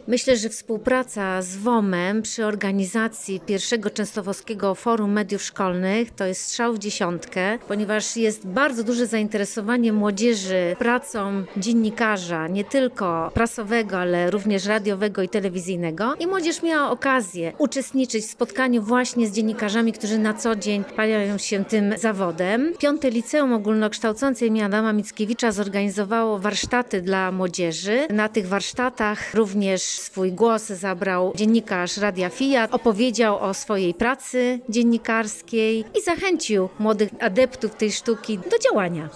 Myślę, że współpraca z WOM-em przy organizacji pierwszego Częstochowskiego Forum Mediów Szkolnych to jest strzał w dziesiątkę, ponieważ jest bardzo duże zainteresowanie młodzieży pracą dziennikarza, nie tylko prasowego, ale również radiowego i telewizyjnego. I młodzież miała okazję uczestniczyć w spotkaniu właśnie z dziennikarzami, którzy na co dzień paliają się tym zawodem. Piąte Liceum Ogólnokształcące im. Adama Mickiewicza zorganizowało warsztaty dla młodzieży. Na tych warsztatach również swój głos zabrał dziennikarz Radia Fiat, opowiedział o swojej pracy dziennikarskiej i zachęcił młodych adeptów tej sztuki do działania.